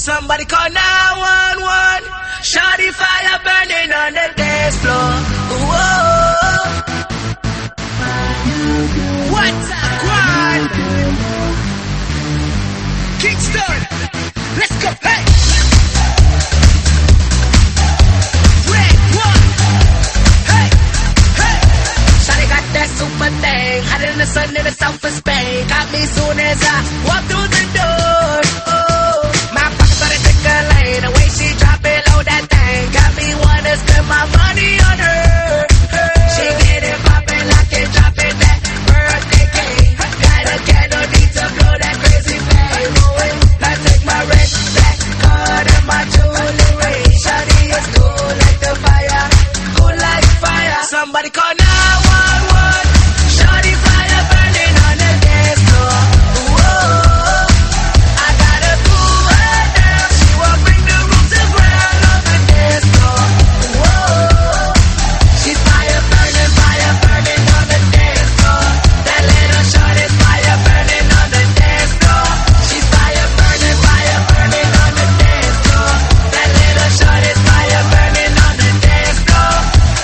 Somebody call 911. Shawty fire burning on the dance floor. Whoa. What's up, grind? Kingston, let's go, hey. Red one, hey, hey. Shawty got that super thing, hotter than the sun in the south of Spain. Got me soon as I walk through the door. My pockets started tickling, the way she drop it low, that thing got me wanna spend my money on her. She get it poppin', lock it, drop it, that birthday cake. Got a candle, need to blow that crazy flame. I take my red, black card and my jewelry. Shawty is cool like the fire, cool like fire. Somebody call 911. Shawty fire burning on the dance floor. Whoa. I gotta cool her down. She will bring the room to ground on the dance floor. Whoa. She's fire burning on the dance floor. That little short is fire burning on the dance floor. She's fire burning on the dance floor. That little short is fire burning on the dance floor.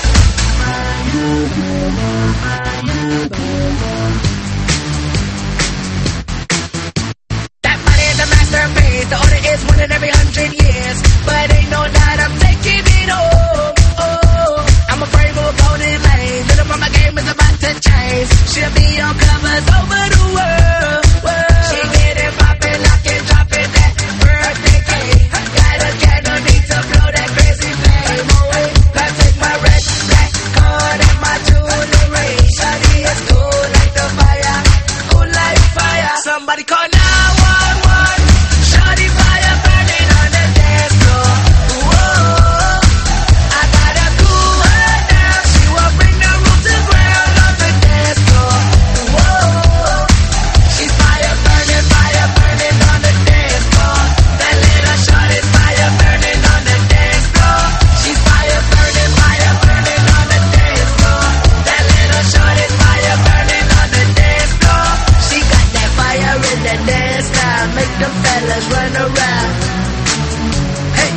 That body is a masterpiece. The order is one in every 100 years. But ain't no doubt I'm taking it home. I'm afraid we'll go this lane. Little mama game is about to change. She'll be on covers over the world. She get it poppin', lock it, drop it, that birthday cake. Got a candle, need to blow that crazy flame away. I take my red, black card and my jewelry. Shawty is cool like the fire, cool like fire. Somebody call 911. Shawty fire burning on the dance floor. Whoa. I gotta cool her down. She will bring the room to ground on the dance floor. Whoa. She's fire burning on the dance floor. That little short is fire burning on the dance floor. She's fire burning on the dance floor. That little short is fire burning on the dance floor. She got that fire in the dance now, make them fellas run around. Hey,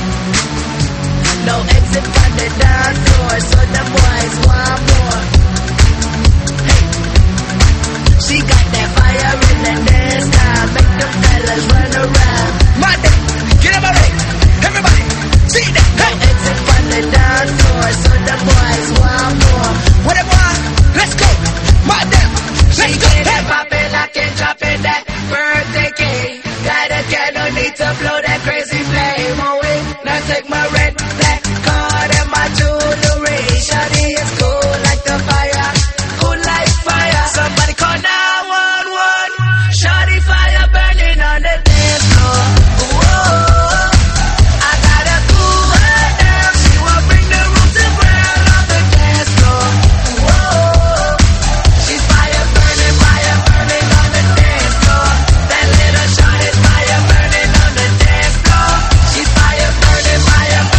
no exit from the dance floor, so the boys want more. Hey, she got that fire in the dance now, make them fellas run around. My day, get up already, everybody, see that. No exit from the dance floor, so the boys want more. What it want? Let's go, my damn. She get it poppin', lock it, drop it, that birthday cake. Got a candle, need to blow that crazy flame away. Now take my red, black card and my jewelry. Shawty is cool like the fire, cool like fire. Somebody call 911. Shawty fire burning on the dance floor. Whoa. I gotta cool her down. She will bring the room to ground on the dance floor. Whoa. She's fire burning on the dance floor. That little shot is fire burning on the dance floor. She's fire burning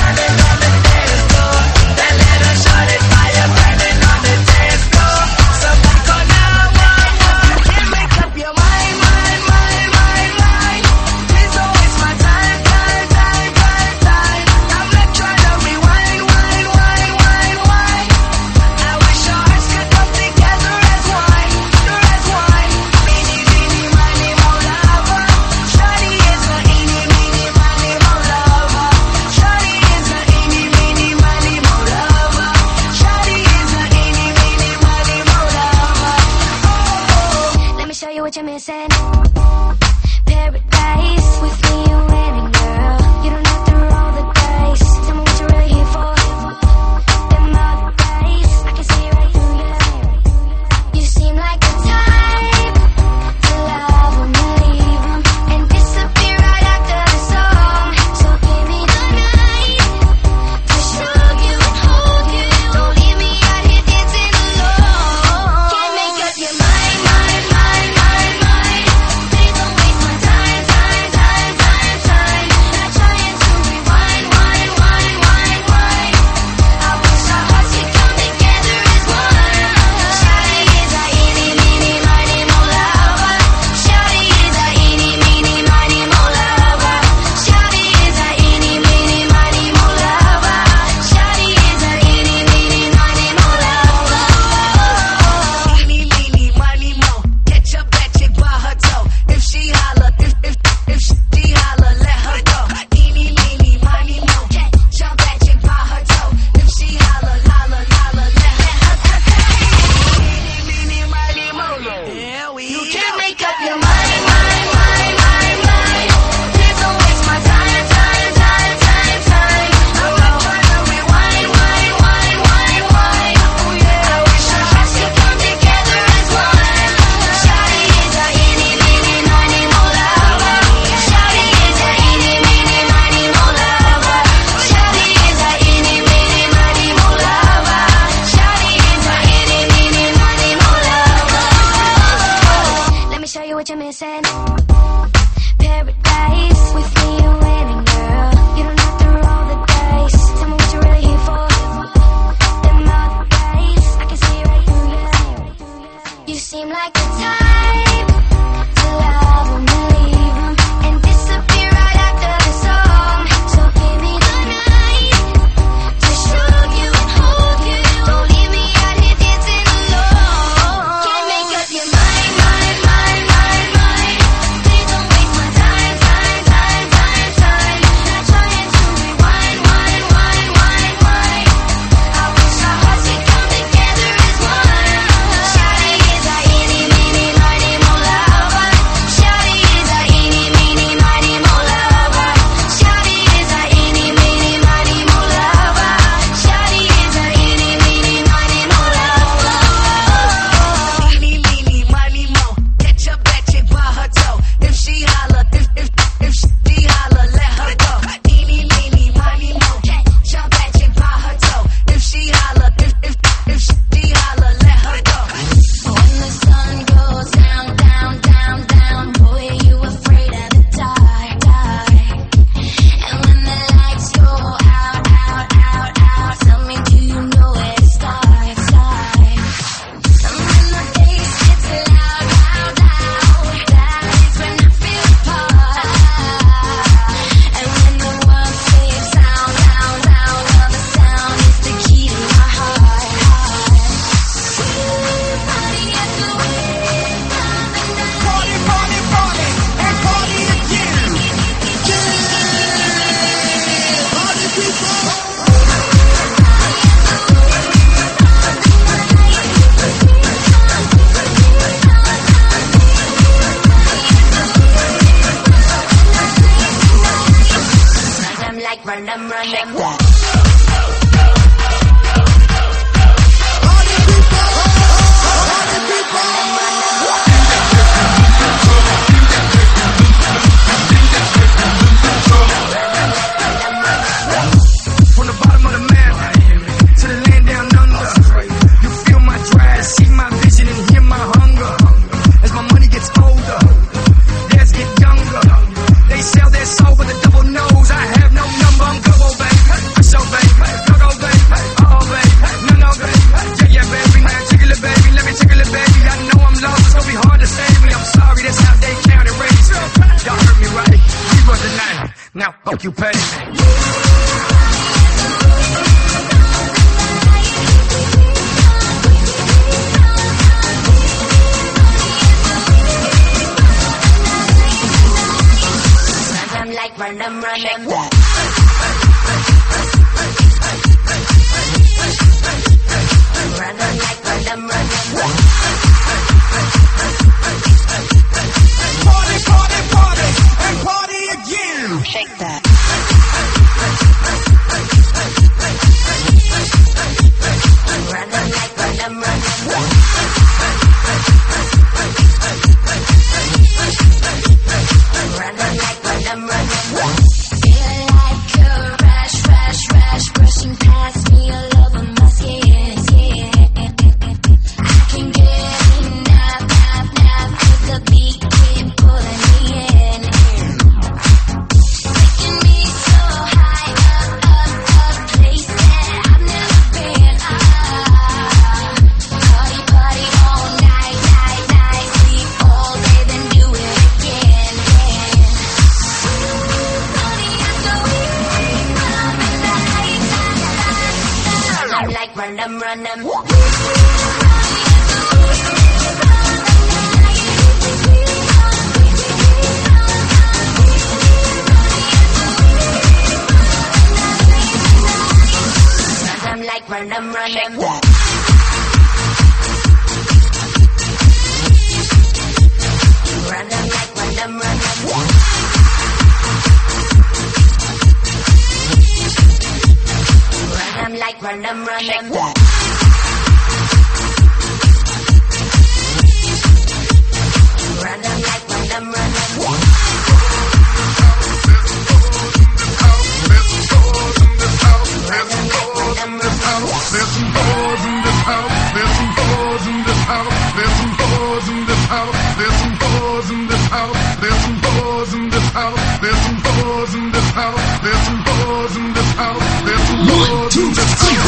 like run them, run them. From the bottom of the map to the land down under, you feel my drive, see my vision, and hear my hunger. As my money gets older, theirs get younger. They sell their soul with a double nose. I have no number, I'm global, baby. For sure, baby. Go, baby. Oh, baby. No, baby. Yeah, baby. Now jiggle it, baby. Let me jiggle it, baby. I know I'm lost, it's gonna be hard to save me. I'm sorry, that's how they count and raise me. Y'all heard me right. We run the night. Now fuck you, pay me. Run them, run them. Run them like run them, run them. Party, party, party, and party again. Shake that. Run them like run them, run them. Run them like run them, run them. Feel like a rush, brushing past me all over my skin, I can get enough, 'cause the beat keep pulling me in. Taking me so high up, place that I've never been. Party all night, sleep all day, then do it again. I'm like run them, run them. I'm like run them, run them. Run them like run them, run them. Run them like run them, run them. Run them like run them, run them. There's some boys in this house. There's some boys in this house. There's some boys in this house. There's some boys in this house. There's some boys in this house. There's some boys in this house. There's some boys in this house. There's some boys in this house.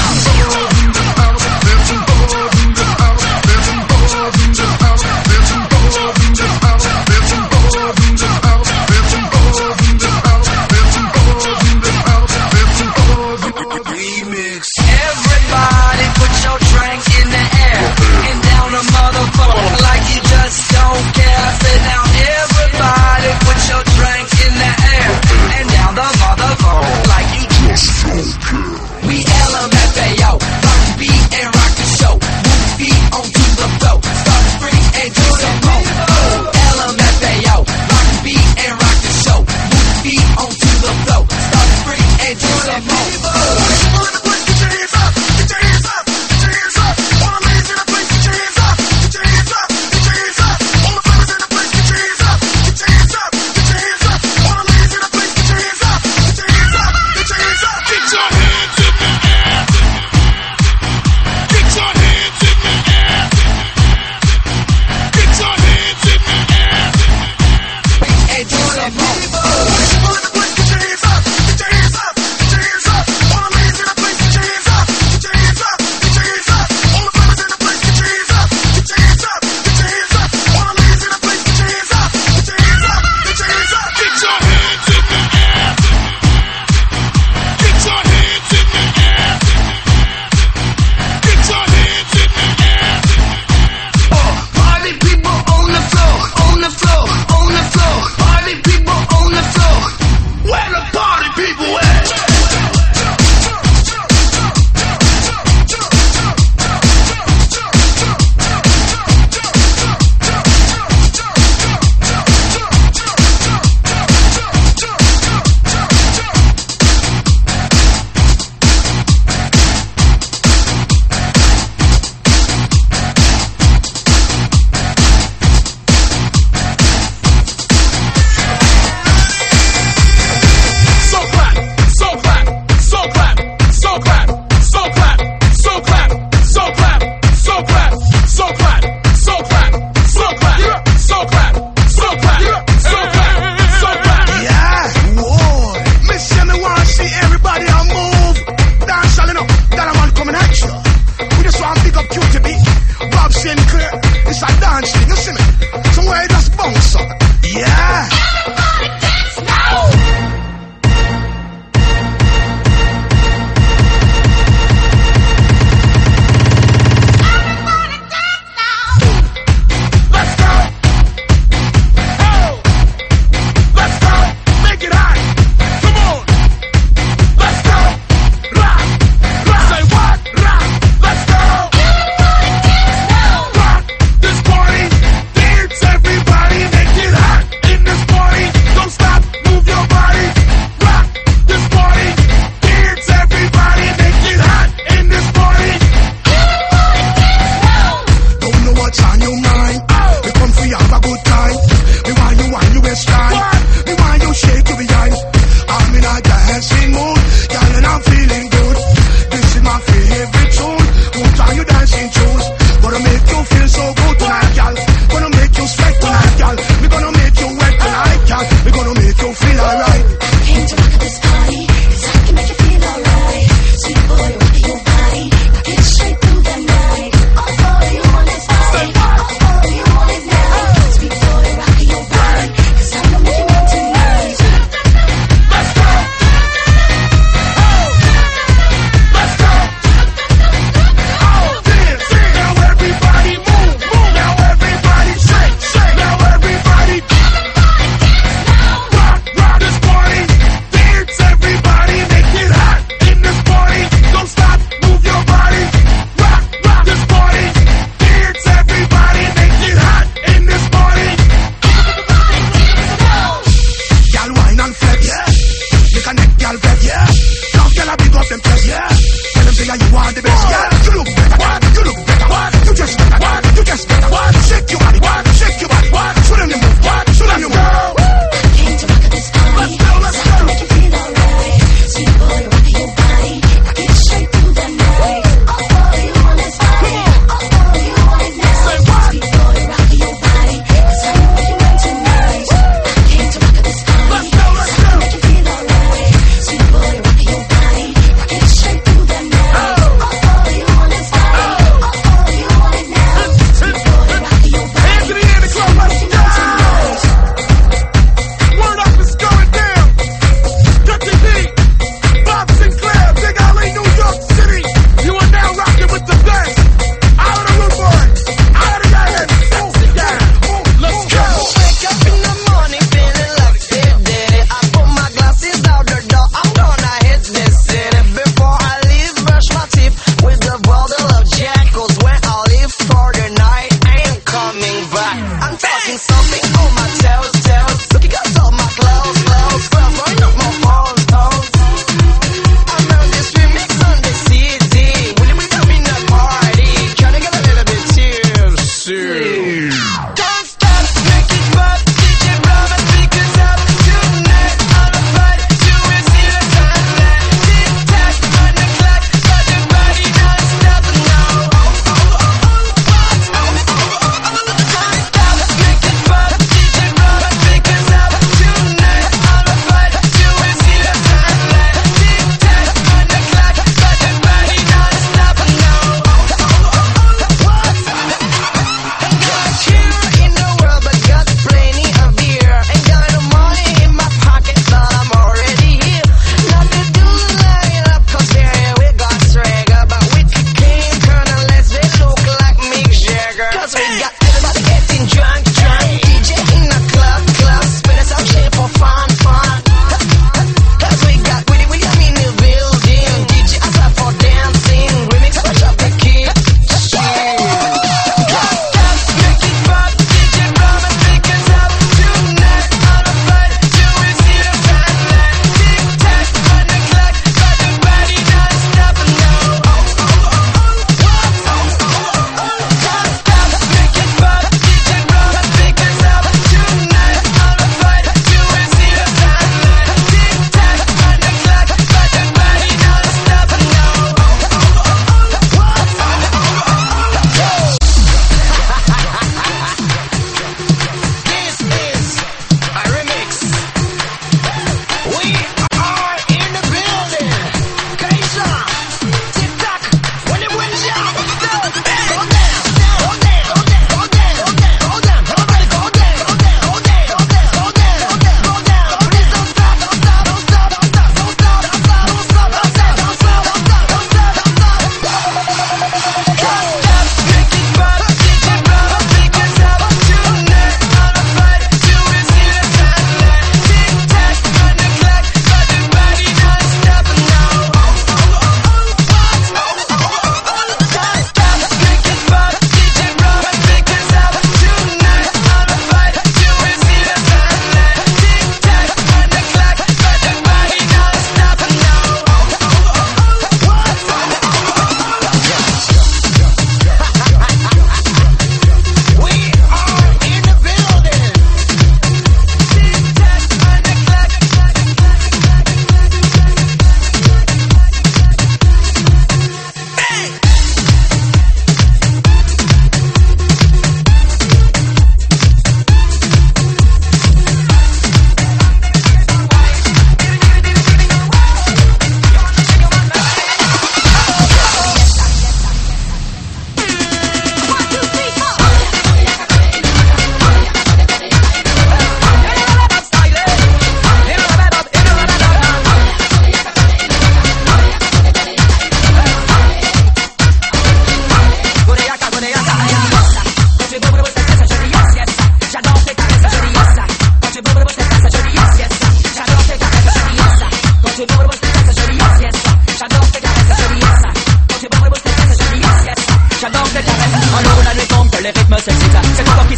There's some boys in this house. There's some boys in this house. There's some boys in this house. There's some boys in this house. There's some boys in this house. There's some boys in this house. There's some boys in this house. Remix. Everybody put your drink in the air and down a motherfucker like you just don't care. I said now everybody put your drink in the air and down the motherfucker like you just don't care. We LMFAO, rock the beat and rock the show. Move feet onto the floor, start to free and do the mo. LMFAO, rock the beat and rock the show. Move feet onto the floor, start to free and do the mo. Party people on the floor, on the floor, on the floor. Party people on the floor,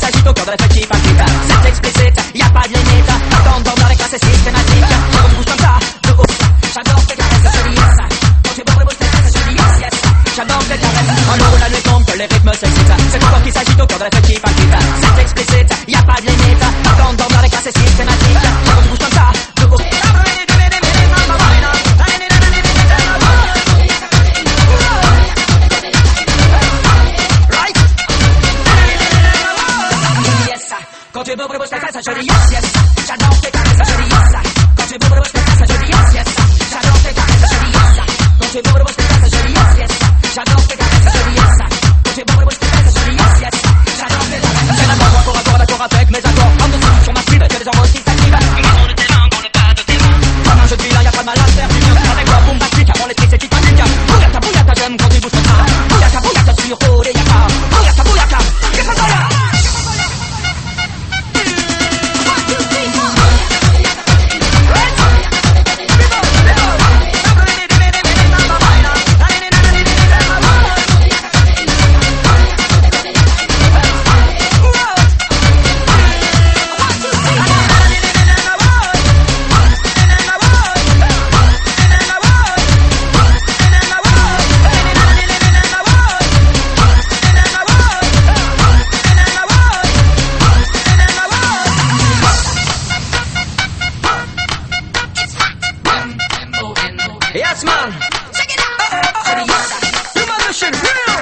s'agite au cœur de l'effectif inquiétant. C'est explicite, y'a pas de limite. Par contre, dans les classes, c'est systématique. Quand on bouge comme ça, de haut, j'adore tes caresses, je dis yes. Quand tu bouges tes caresses, je dis yes, yes. J'adore tes caresses. Un jour où la nuit tombe, que les rythmes s'excitent. C'est ton corps qui s'agite au cœur de l'effectif inquiétant. C'est explicite, y'a pas de limite. Par contre, dans les classes, c'est systématique. Quand on bouge comme ça, de haut. Quand tu bouges tes caresses, je dis yes, yes. J'adore tes caresses, je dis yes. Quand tu bouges tes caresses, je dis yes, yes. J'adore tes caresses, je dis yes. Quand tu bouges tes caresses, je dis yes, yes. J'adore tes caresses, je dis yes. Quand tu bouges tes caresses, je dis yes, yes. J'adore tes caresses. J'ai d'accord, d'accord avec mes accords. En dessous sur ma cible, y'a des hormones qui s'activent. On est terrain, on n'est pas de terrain. Comme un jeu de vilain, y'a pas de mal à faire du bien. Avec moi, boum, bastique, avant l'esprit, c'est titanique. Bouyaka, j'aime quand tu bouges comme ça. Bouyaka, sur haut, les yaka. Bouyaka, qu'est-ce que ça y a? Yes, man. Check it out. Yes. You my mission, real.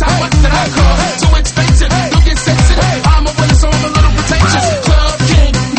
So expensive, don't get sensitive. I'm a winner, so I'm a little pretentious. Club king,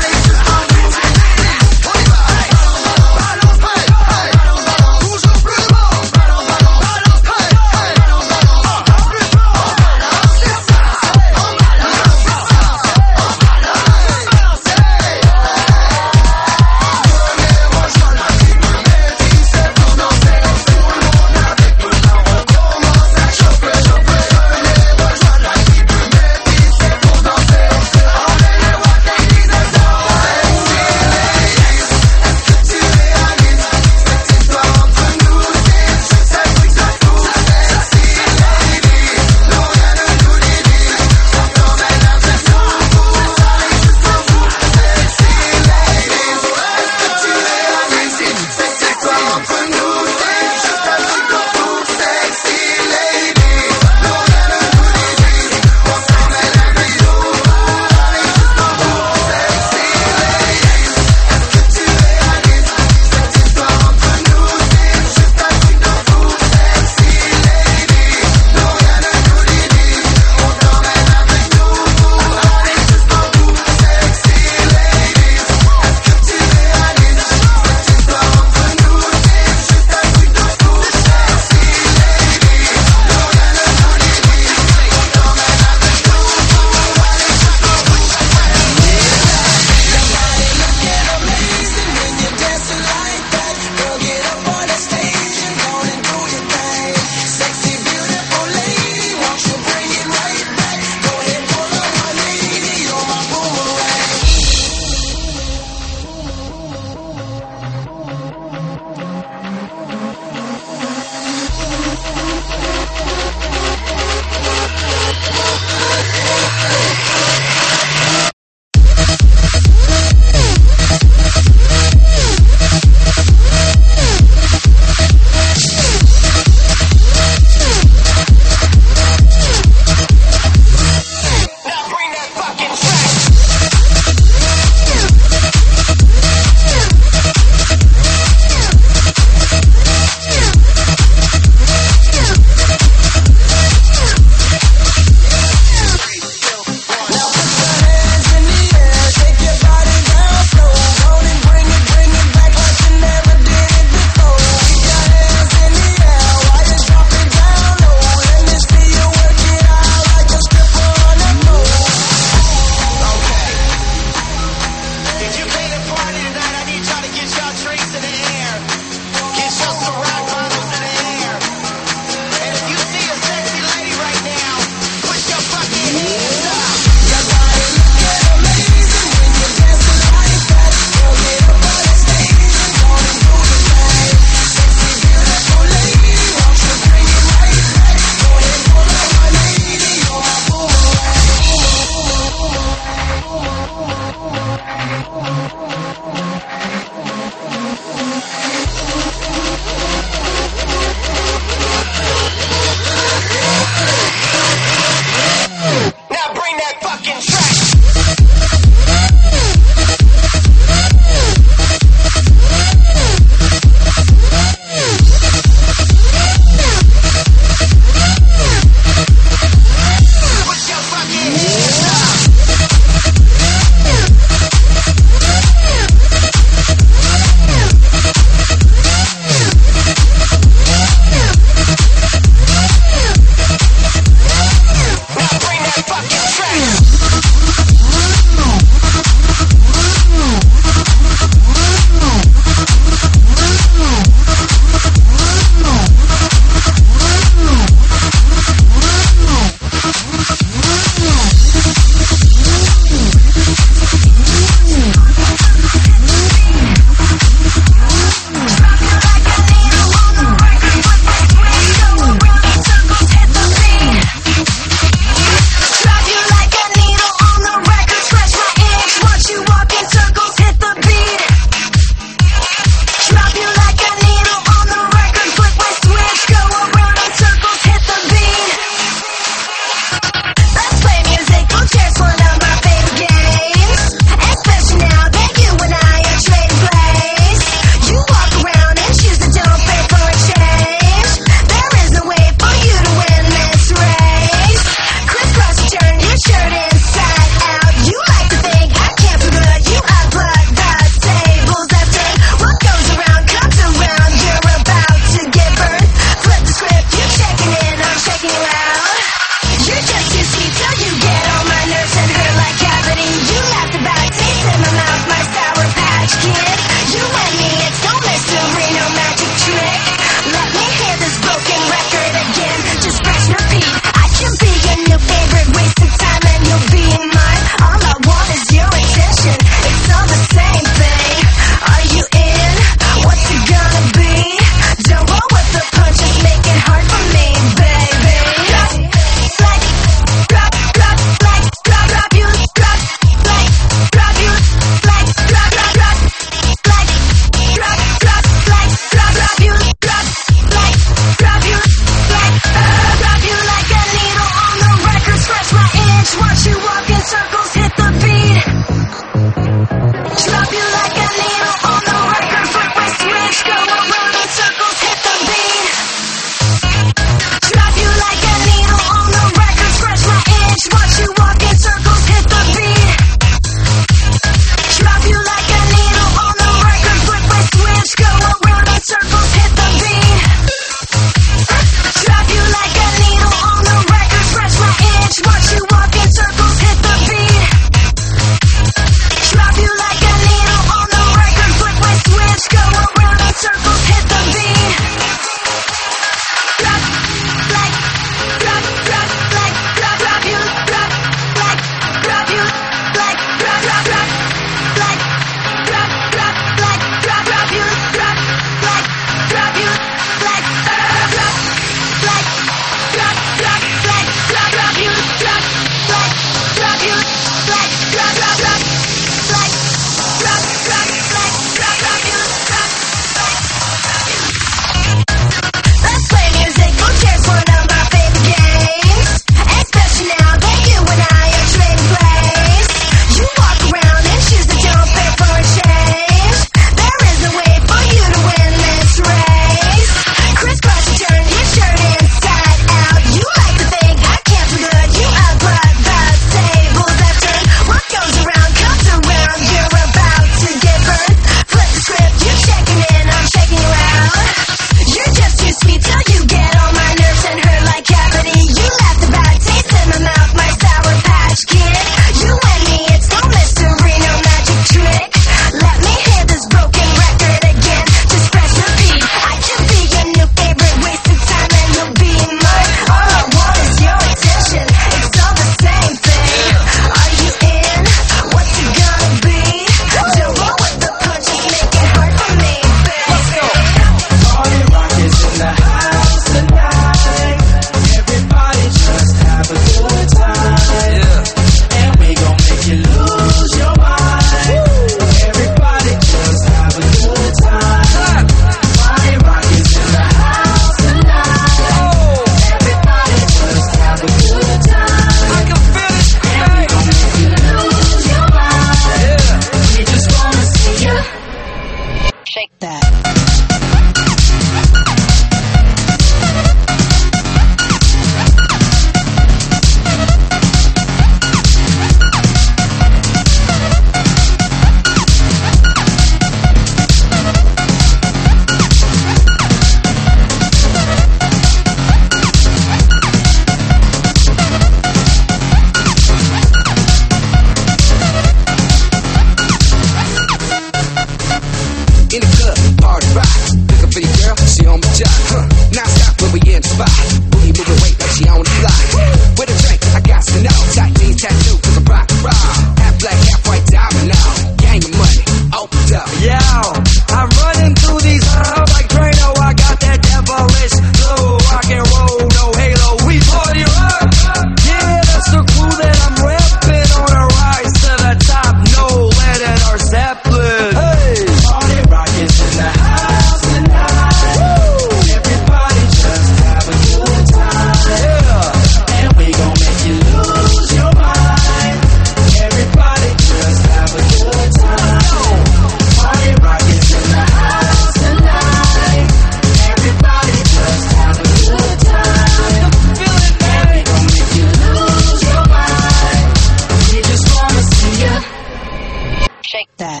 in the spot. Booty moving weight like she on the fly. With a drink, I got to know. Tight jeans, tattoo, cause I'm rock and roll. Half black, half white, diamond now. Gang of money, opened up. Yo, I'm running through these halls like Drano. I got that devilish flow. Rock and roll, no halo. We party rock. Yeah, that's the crew that I'm repping on a rise to the top. No lead in our Zeppelin. Hey, party rock is in the house tonight. Woo! Everybody just have a good time. Yeah, and we gon' make you lose your mind. Everybody just have a good time. Party rock is in the house tonight. Everybody just have a good time. Feel it, man. And we gon' make you lose your mind. We just wanna see ya shake that.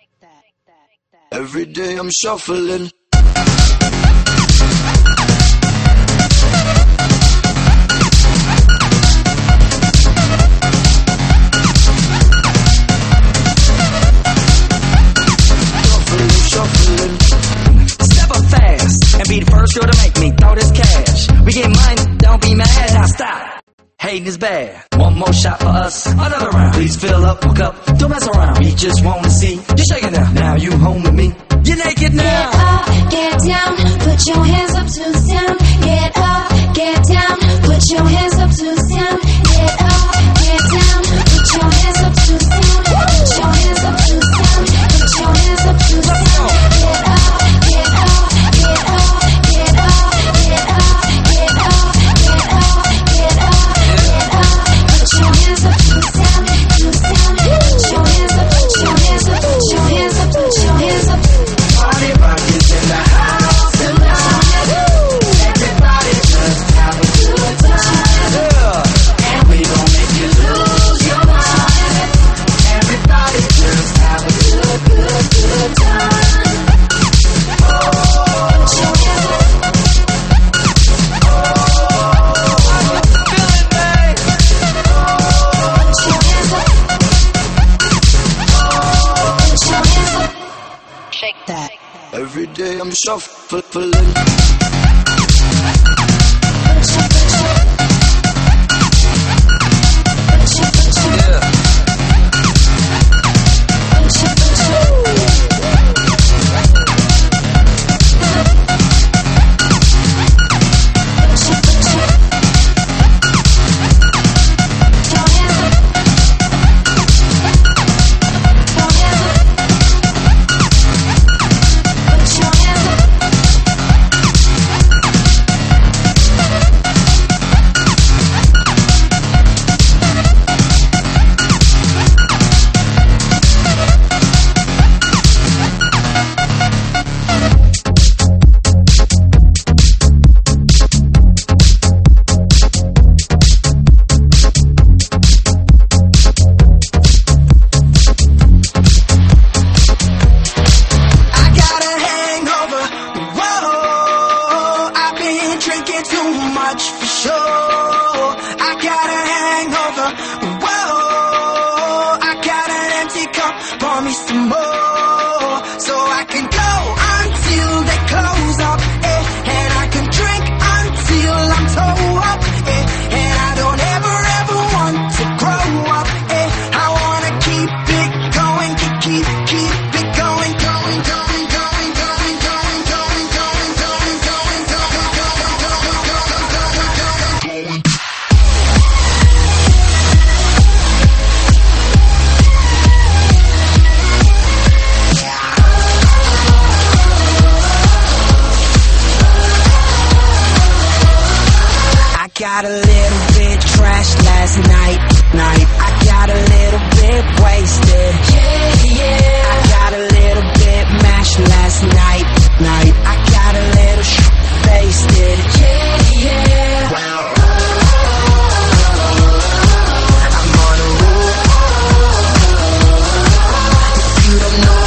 Every day I'm shuffling. Shuffling. Step up fast and be the first girl to make me throw this cash. We get money, don't be mad, now stop. Hating is bad. One more shot for us, another round. Please fill up, hook up, don't mess around. We just wanna see you shaking now. Now you home with me, you're naked now. Get up, get down, put your hands up to the sound. Get up, get down, put your hands up to the sound. Get up, get down, put your hands up to the sound. Put your hands up to the sound. Put your hands up to the sound. Get up, get up, get up, get up, get up, get up, get up, get up, get up. Put your hands up to the sound, to the sound. Put your hands up, put your hands up, put your hands up, put your hands up. Party rock is in the house tonight. Everybody just have a good time. Yeah. And we gon' make you lose your mind. Everybody just have a good, good, good time. Put your hands up. Feel it, man. Put your hands up. Put your hands up. Shake that. Every day I'm shuffling. Put your, put your. Yeah. Got a little bit trashed last night. I got a little bit wasted. I got a little bit mashed last night. I got a little wasted. I'm on a roll. If you don't know,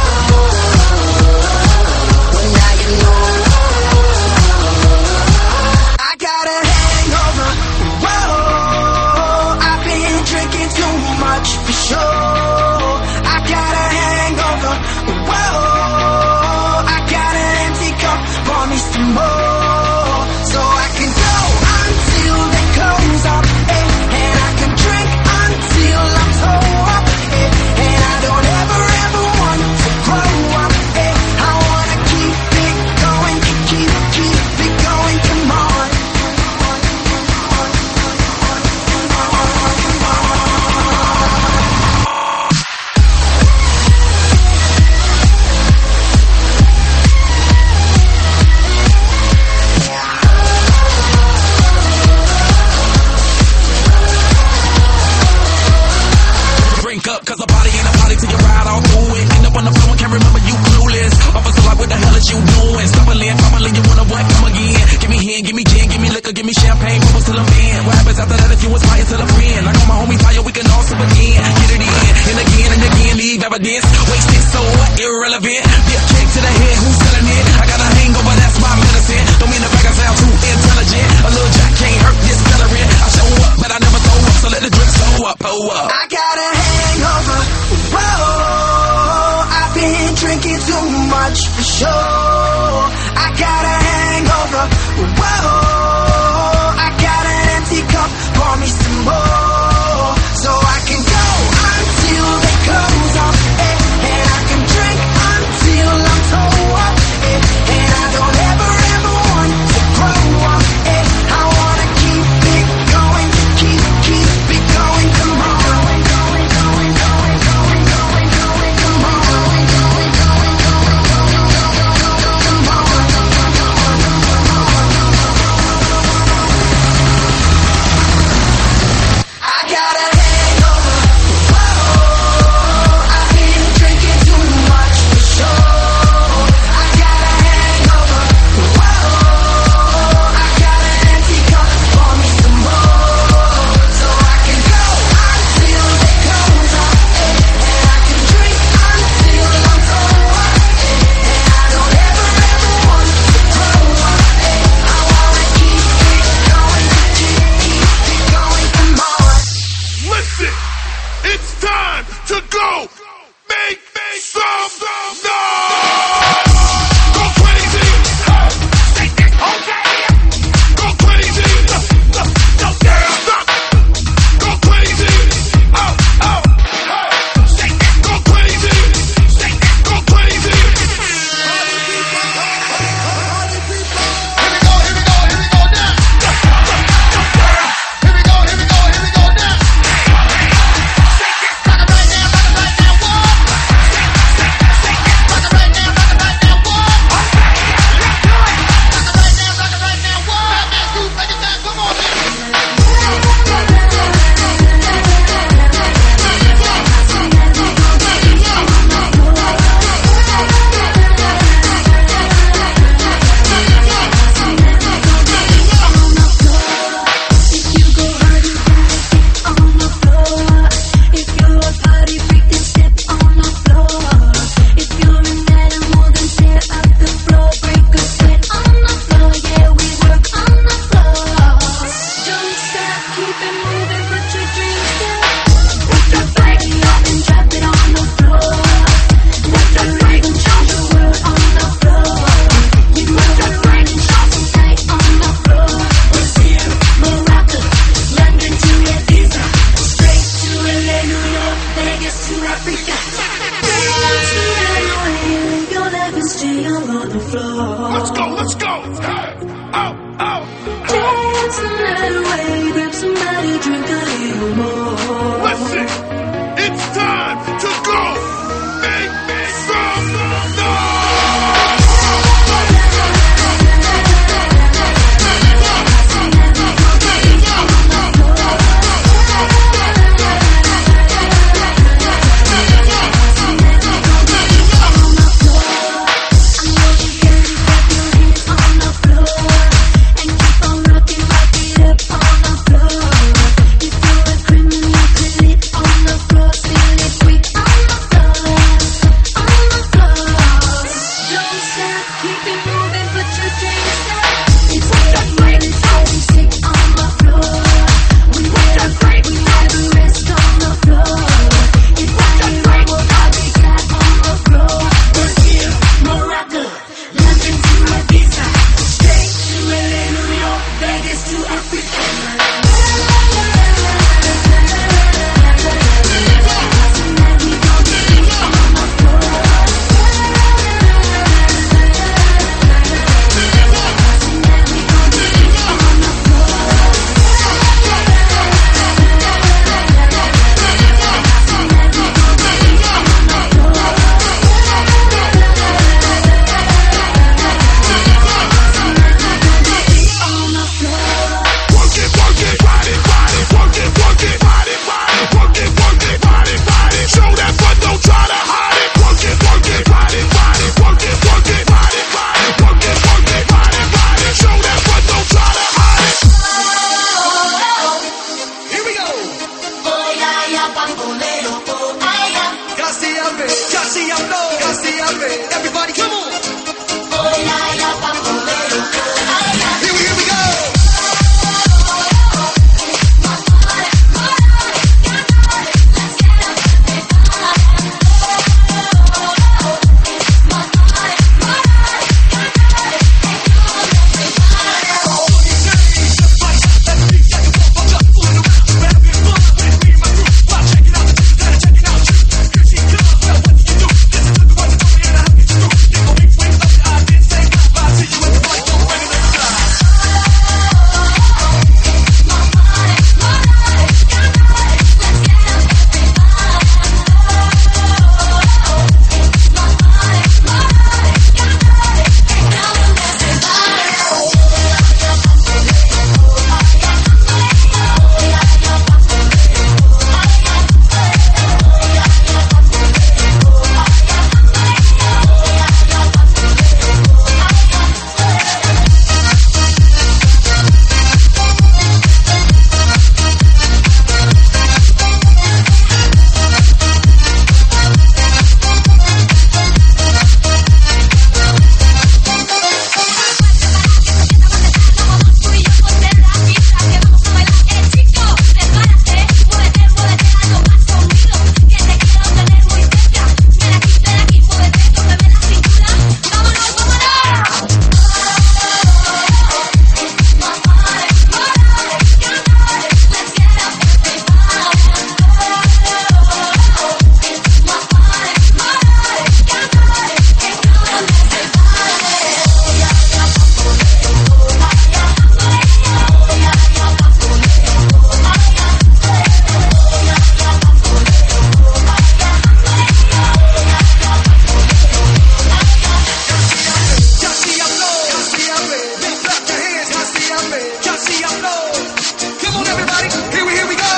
well now you know. I got a hangover. Whoa, I've been drinking too much for sure. I got a hangover. Whoa, I got an empty cup. Pour me some more. give me champagne, bubbles till I'm in. What happens after that if you inspire till I'm friend? Like all my homies fire, we can all sip again. Get it in, and again, leave evidence. Wasted, so what? Irrelevant. Dip kick to the head, who's selling it? I got a hangover, that's my medicine. Don't mean to brag, I sound too intelligent. A little jack can't hurt this veteran. I show up, but I never throw up, so let the drink slow up, pull up. I got a hangover, whoa, I've been drinking too much for sure. I got a hangover, whoa, I got an empty cup, pour me some more, so I can go until they close up, and I can drink until I'm toe up, and I don't ever want to grow up, I wanna keep it going, keep it going, come on. Y'all see, y'all know. Come on, everybody. Here we go.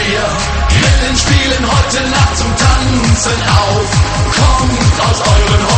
Grillen spielen heute Nacht zum Tanzen auf. Kommt aus euren Häusern